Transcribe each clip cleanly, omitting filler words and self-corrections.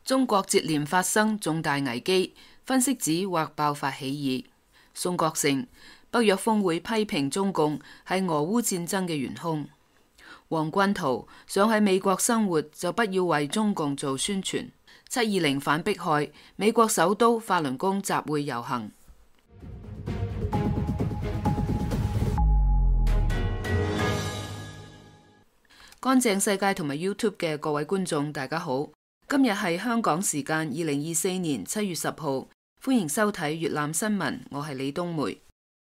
中國接連發生重大危機，分析指或爆發起義。宋國成，北約峰會批評中共係俄烏戰爭嘅元兇。黃君圖，想喺美國生活就不要為中共做宣傳。720反迫害，美國首都法輪功集會遊行。乾淨世界同埋 YouTube 嘅各位觀眾，大家好。今日係香港時間2024年7月10號，歡迎收睇粵覽新聞，我係李冬梅。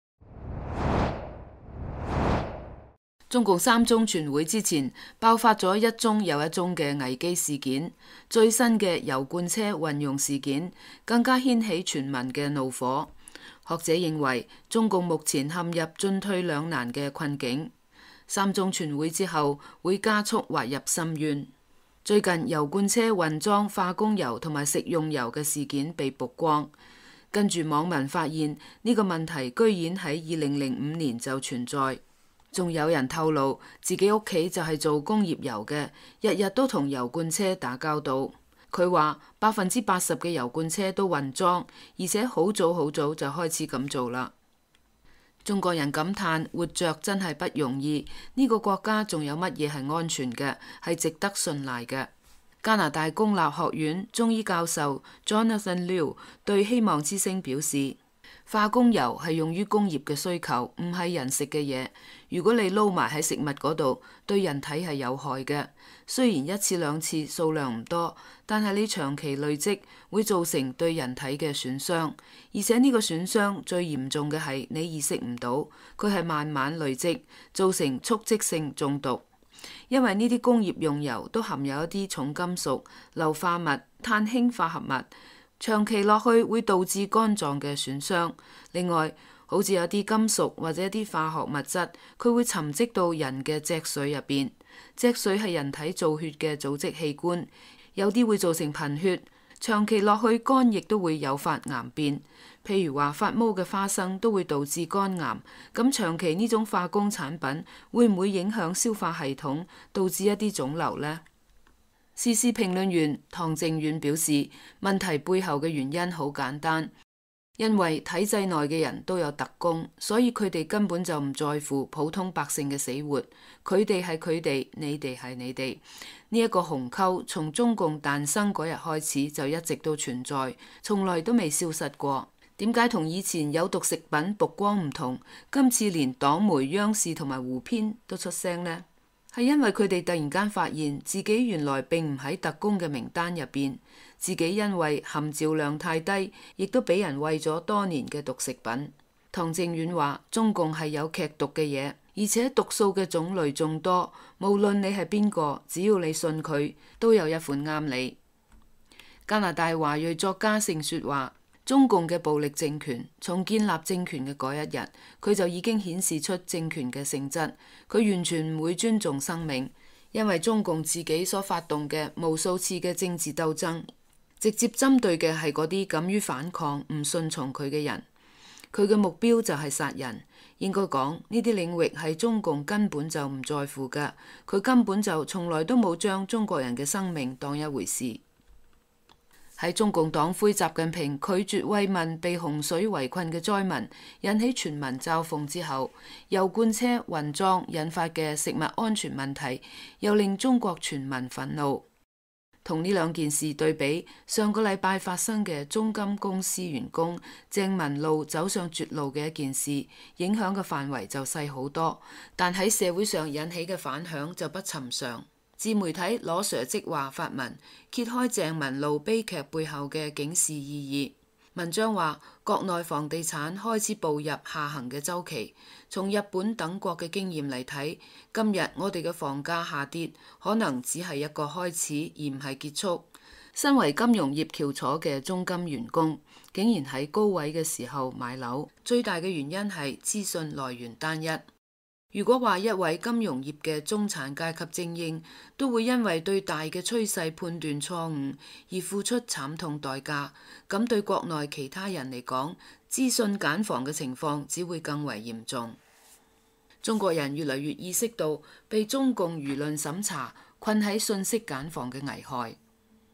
中共3中全會之前爆發咗一宗又一宗嘅危機事件，最新嘅油罐車運用事件更加掀起全民嘅怒火。學者認為中共目前陷入進退兩難嘅困境，3中全會之後會加速滑入深淵。最近油罐車混裝化工油同埋食用油嘅事件被曝光，跟住網民發現呢個問題居然喺2005年就存在。仲有人透露自己屋企就係做工業油嘅，日日都同油罐車打交道。佢話80%嘅油罐車都混裝，而且好早就開始咁做啦。中國人感嘆活着真係不容易，呢個國家仲有乜嘢係安全嘅，係值得信賴嘅。加拿大公立學院中醫教授 Jonathan Liu 對希望之聲表示，化工油係用於工業嘅需求，唔係人食嘅嘢。如果你撈埋喺食物嗰度，對人體係有害嘅。雖然1次2次數量唔多，但係你長期累積會造成對人體嘅損傷，而且呢個損傷最嚴重嘅係你意識唔到，佢係慢慢累積，造成蓄積性中毒。因為呢啲工業用油都含有一啲重金屬、硫化物、碳氫化合物。長期落去會導致肝臟嘅損傷。另外，好似有啲金屬或者一啲化學物質，佢會沉積到人嘅脊髓入邊。脊髓係人體造血嘅組織器官，有啲會造成貧血。長期落去，肝亦都會誘發癌變。譬如話發毛嘅花生都會導致肝癌。咁長期呢種化工產品會唔會影響消化系統，導致一啲腫瘤呢？時事評論員唐靖遠表示，問題背後嘅原因好簡單，因為體制內嘅人都有特工，所以佢哋根本就唔在乎普通百姓嘅死活。佢哋係佢哋，你哋係你哋。呢一個鴻溝從中共誕生嗰日開始就一直都存在，從來都未消失過。點解同以前有毒食品曝光唔同？今次連黨媒、央視同埋湖編都出聲呢？係因為佢哋突然間發現自己原來並唔喺特工嘅名單入邊，自己因為含焦量太低，亦都俾人餵咗多年嘅毒食品。唐靖遠話：中共係有劇毒嘅嘢，而且毒素嘅種類眾多，無論你係邊個，只要你信佢，都有一款啱你。加拿大華裔作家盛雪話：中共嘅暴力政權從建立政權嘅嗰一日，佢就已經顯示出政權嘅性質。佢完全唔會尊重生命，因為中共自己所發動嘅無數次嘅政治鬥爭，直接針對嘅係嗰啲敢於反抗、唔順從佢嘅人。佢嘅目標就係殺人。應該講呢啲領域係中共根本就唔在乎嘅，佢根本就從來都冇將中國人嘅生命當一回事。喺中共黨魁習近平拒絕慰問被洪水圍困嘅災民，引起全民嘲諷之後，油罐車混裝引發嘅食物安全問題，又令中國全民憤怒。同呢兩件事對比，上個禮拜發生嘅中金公司員工鄭文路走上絕路嘅一件事，影響嘅範圍就細好多，但喺社會上引起嘅反響就不尋常。自媒體羅 Sir 即話發文揭開鄭文路悲劇背後嘅警示意義。文章話，國內房地產開始步入下行嘅週期。從日本等國嘅經驗嚟睇，今日我哋嘅房價下跌可能只係一個開始，而唔係結束。身為金融業翹楚嘅中金員工，竟然喺高位嘅時候買樓，最大嘅原因係資訊來源單一。如果話一位金融業嘅中產階級精英都會因為對大嘅趨勢判斷錯誤而付出慘痛代價，咁對國內其他人嚟講，資訊繭房嘅情況只會更為嚴重。中國人越嚟越意識到被中共輿論審查困喺信息繭房嘅危害。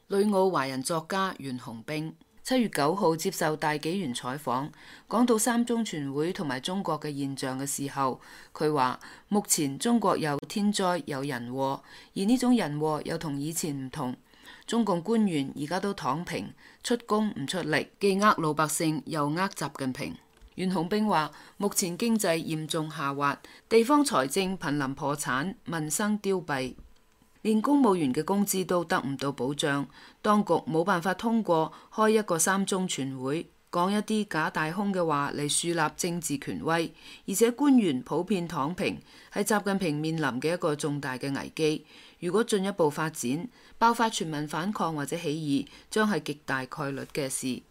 旅澳華人作家袁弘彬7月9號接受大紀元採訪，講到三中全會同埋中國嘅現象嘅時候，佢話目前中國有天災有人禍，而呢種人禍又同以前唔同。中共官員而家都躺平，出工唔出力，既呃老百姓又呃習近平。袁弘彬話目前經濟嚴重下滑，地方財政瀕臨破產，民生凋敝。連公務員嘅工資都得唔到保障，當局冇辦法通過開一個三中全會，講一啲假大空嘅話嚟樹立政治權威，而且官員普遍躺平，係習近平面臨嘅一個重大嘅危機。如果進一步發展，爆發全民反抗或者起義，將係極大概率嘅事。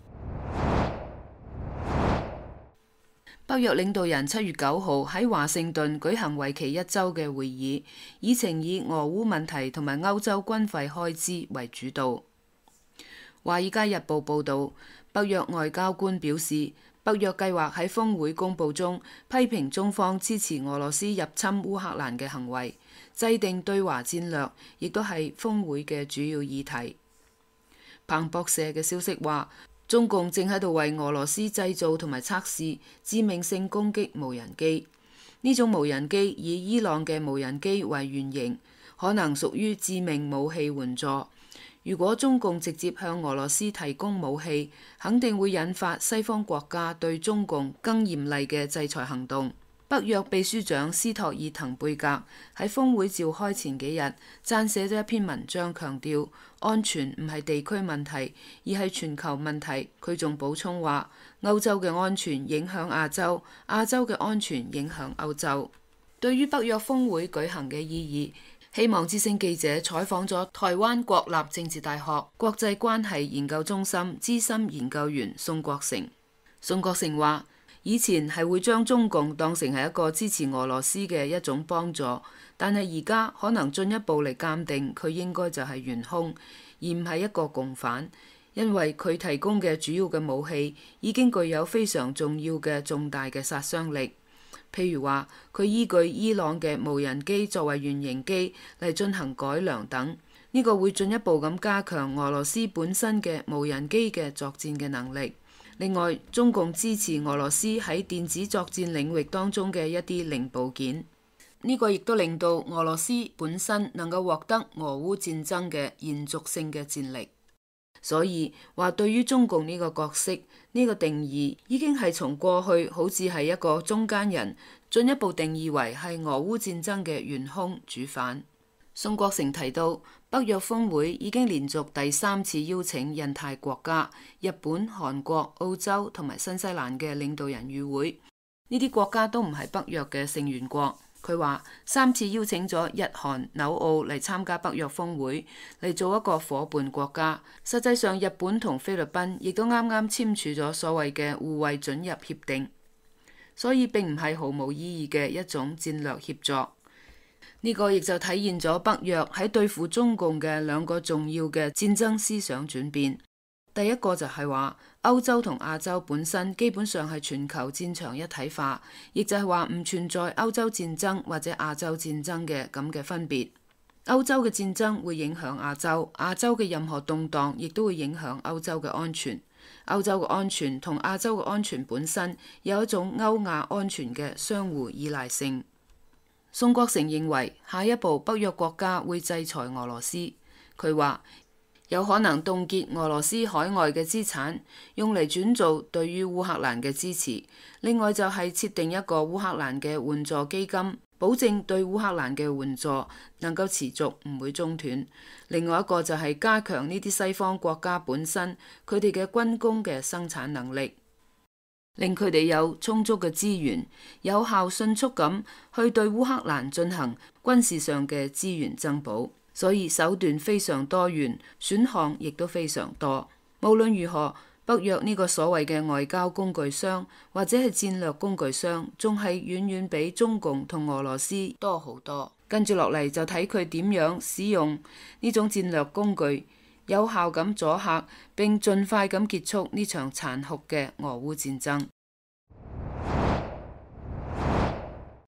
北約領導人7月9號喺華盛頓舉行為期1週嘅會議，議程以俄烏問題同埋歐洲軍費開支為主導。《華爾街日報》報導，北約外交官表示，北約計劃喺峰會公報中批評中方支持俄羅斯入侵烏克蘭嘅行為，制定對華戰略，亦都係峰會嘅主要議題。彭博社嘅消息話，中共正喺度為俄羅斯製造同埋測試致命性攻擊無人機。呢種無人機以伊朗嘅無人機為原型，可能屬於致命武器援助。如果中共直接向俄羅斯提供武器，肯定會引發西方國家對中共更嚴厲嘅制裁行動。北約秘書長斯托爾滕貝格喺峰會召開前幾日撰寫咗一篇文章，強調安全唔係地區問題，而係全球問題。佢仲補充話，歐洲嘅安全影響亞洲，亞洲嘅安全影響歐洲。對於北約峰會舉行嘅意義，希望之聲記者採訪咗台灣國立政治大學國際關係研究中心資深研究員宋國成。宋國成話，以前係會將中共當成係一個支持俄羅斯嘅一種幫助，但係而家可能進一步嚟鑑定佢應該就係元兇，而唔係一個共犯，因為佢提供嘅主要嘅武器已經具有非常重要嘅重大嘅殺傷力。譬如話，佢依據伊朗嘅無人機作為原型機嚟進行改良等，呢個會進一步咁加強俄羅斯本身嘅無人機嘅作戰嘅能力。另外，中共支持俄羅斯喺電子作戰領域當中嘅一啲零部件，呢個亦都令到俄羅斯本身能夠獲得俄烏戰爭嘅延續性嘅戰力。所以話，對於中共呢個角色，呢個定義已經係從過去好似係一個中間人，進一步定義為係俄烏戰爭嘅元兇主犯。宋國成提到，北約峰會已經連續第3次邀請印太國家日本、韓國、澳洲同埋新西蘭嘅領導人與會，呢啲國家都唔係北約嘅成員國。佢話3次邀請咗日韓紐澳嚟參加北約峰會，嚟做一個夥伴國家。實際上，日本同菲律賓亦都啱啱簽署咗所謂嘅互惠准入協定，所以並唔係毫無意義嘅一種戰略協作。呢個亦就體現咗北約喺對付中共嘅2個重要嘅戰爭思想轉變。第一個就係話，歐洲同亞洲本身基本上係全球戰場一體化，亦就係話唔存在歐洲戰爭或者亞洲戰爭嘅咁嘅分別。歐洲嘅戰爭會影響亞洲，亞洲嘅任何動盪亦都會影響歐洲嘅安全。歐洲嘅安全同亞洲嘅安全本身有一種歐亞安全嘅相互依賴性。宋國成認為，下一步北約國家會制裁俄羅斯。佢話有可能凍結俄羅斯海外嘅資產，用嚟轉做對於烏克蘭嘅支持。另外就係設定一個烏克蘭嘅援助基金，保證對烏克蘭嘅援助能夠持續，唔會中斷。另外一個就係加強呢啲西方國家本身佢哋嘅軍工嘅生產能力，令佢哋有充足嘅資源，有效迅速咁去對烏克蘭進行軍事上嘅資源增補。所以手段非常多元，選項亦都非常多。無論如何，北約呢個所謂嘅外交工具箱或者係戰略工具箱，仲係遠遠比中共同俄羅斯多好多。跟住落嚟就睇佢點樣使用呢種戰略工具，有效咁阻嚇並盡快咁結束呢場殘酷嘅俄烏戰爭。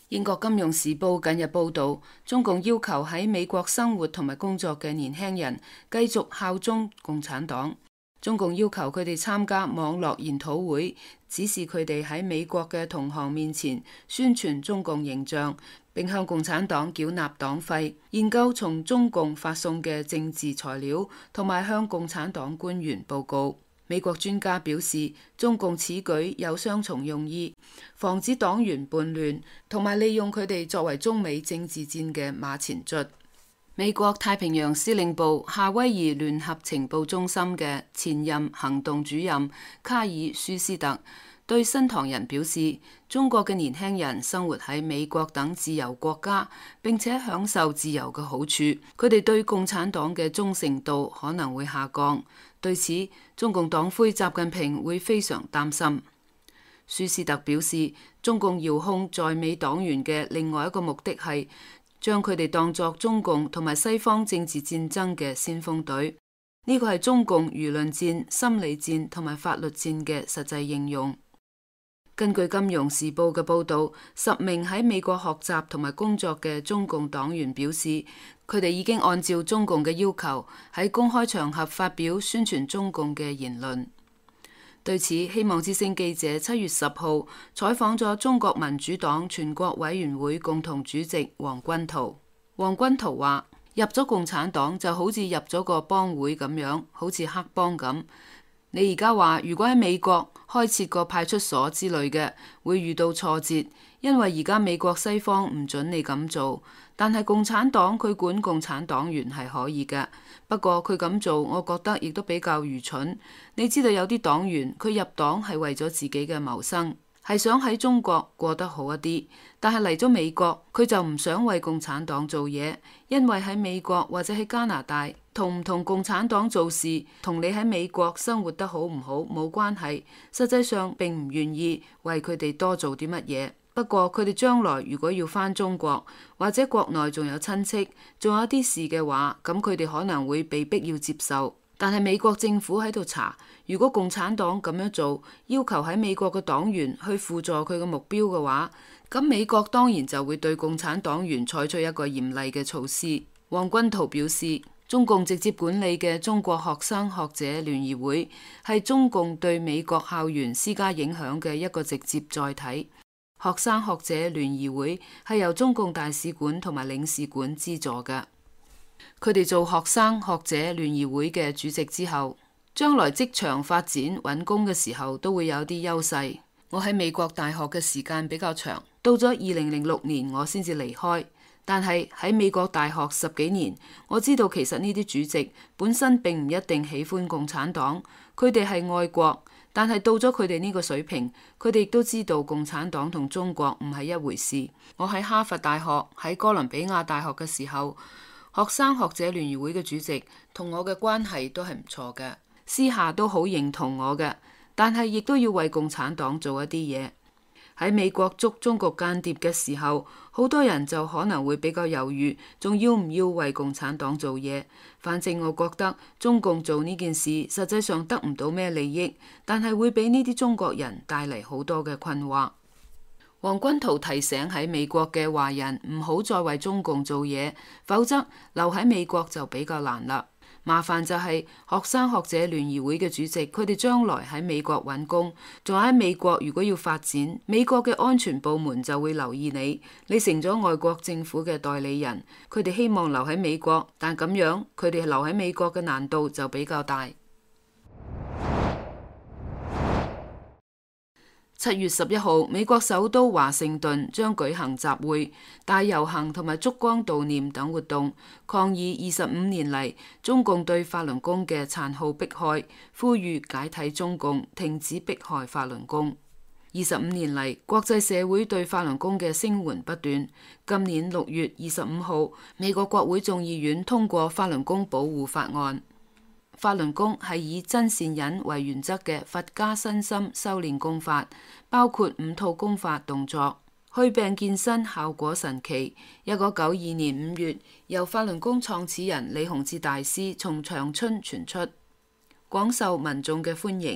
英國金融時報近日報導，中共要求喺美國生活同埋工作嘅年輕人繼續效忠共產黨。中共要求佢哋參加網絡研討會，指示佢哋喺美國嘅同行面前宣傳中共形象，並向共產黨繳納黨費，研究從中共發送嘅政治材料，同埋向共產黨官員報告。美國專家表示，中共此舉有雙重用意，防止黨員叛亂，同埋利用佢哋作為中美政治戰嘅馬前卒。美國太平洋司令部夏威夷聯合情報中心嘅前任行動主任卡爾舒斯特對新唐人表示，中國嘅年輕人生活喺美國等自由國家，並且享受自由嘅好處，佢哋對共產黨嘅忠誠度可能會下降。對此，中共黨魁習近平會非常擔心。舒斯特表示，中共遙控在美黨員嘅另外一個目的係將佢哋當作中共同埋西方政治戰爭嘅先鋒隊，呢個係中共輿論戰、心理戰同埋法律戰嘅實際應用。根據《金融時報》嘅報導，10名喺美國學習同埋工作嘅中共黨員表示，佢哋已經按照中共嘅要求喺公開場合發表宣傳中共嘅言論。對此，希望之聲記者7月10號採訪咗中國民主黨全國委員會共同主席王軍濤。王軍濤話：入咗共產黨就好似入咗個幫會咁樣，好似黑幫咁。你而家話如果喺美國開設個派出所之類嘅，會遇到挫折，因為而家美國西方唔准你咁做。但係共產黨佢管共產黨員係可以嘅，不過佢咁做，我覺得亦都比較愚蠢。你知道有啲黨員佢入黨係為咗自己嘅謀生，係想喺中國過得好一啲，但係嚟咗美國佢就唔想為共產黨做嘢，因為喺美國或者喺加拿大同唔同共產黨做事，同你喺美國生活得好唔好冇關係。實際上並唔願意為佢哋多做啲乜嘢。不過佢哋將來如果要返中國，或者國內仲有親戚，仲有啲事嘅話，咁佢哋可能會被逼要接受。但係美國政府喺度查，如果共產黨咁樣做，要求喺美國嘅黨員去輔助佢嘅目標嘅話，咁美國當然就會對共產黨員採取一個嚴厲嘅措施。王軍濤表示，中共直接管理嘅中國學生學者聯誼會係中共對美國校園施加影響嘅一個直接載體。學生學者聯誼會係由中共大使館同埋領事館資助嘅。佢哋做學生學者聯誼會嘅主席之後，將來職場發展揾工嘅時候都會有啲優勢。我喺美國大學嘅時間比較長，到咗2006年我先至離開。但係喺美國大學10幾年，我知道其實呢啲主席本身並唔一定喜歡共產黨，佢哋係愛國。但係到咗佢哋呢個水平，佢哋亦都知道共產黨同中國唔係一回事。我喺哈佛大學、喺哥倫比亞大學嘅時候，學生學者聯誼會嘅主席同我嘅關係都係唔錯嘅，私下都好認同我嘅，但係亦都要為共產黨做一啲嘢。喺美國捉中國間諜嘅時候，好多人就可能會比較猶豫，仲要唔要為共產黨做嘢？反正我覺得中共做呢件事實際上得唔到咩利益，但係會俾呢啲中國人帶嚟好多嘅困惑。王軍濤提醒喺美國嘅華人唔好再為中共做嘢，否則留喺美國就比較難啦。麻煩就係學生學者聯誼會嘅主席，佢哋將來喺美國揾工，仲喺美國如果要發展，美國嘅安全部門就會留意你，你成咗外國政府嘅代理人，佢哋希望留喺美國，但咁樣佢哋留喺美國嘅難度就比較大。7月11號，美國首都華盛頓將舉行集會、大遊行同埋燭光悼念等活動，抗議25年嚟中共對法輪功嘅殘酷迫害，呼籲解體中共，停止迫害法輪功。25年嚟，國際社會對法輪功嘅聲援不斷。今年6月25號，美國國會眾議院通過法輪功保護法案。法輪功係以真善忍為原則嘅佛家身心修煉功法，包括5套功法動作，去病健身效果神奇。1992年5月，由法輪功創始人李洪志大師從長春傳出，廣受民眾嘅歡迎。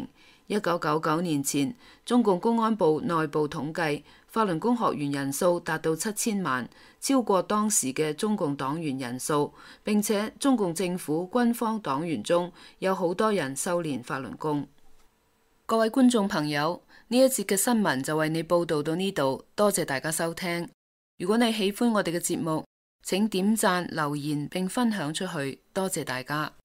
1999年前，中共公安部內部統計，法輪功學員人數達到7000萬，超過當時嘅中共黨員人數，並且中共政府軍方黨員中有好多人修煉法輪功。各位觀眾朋友，呢一節嘅新聞就為你報道到呢度，多謝大家收聽。如果你喜歡我哋嘅節目，請點讚、留言並分享出去，多謝大家。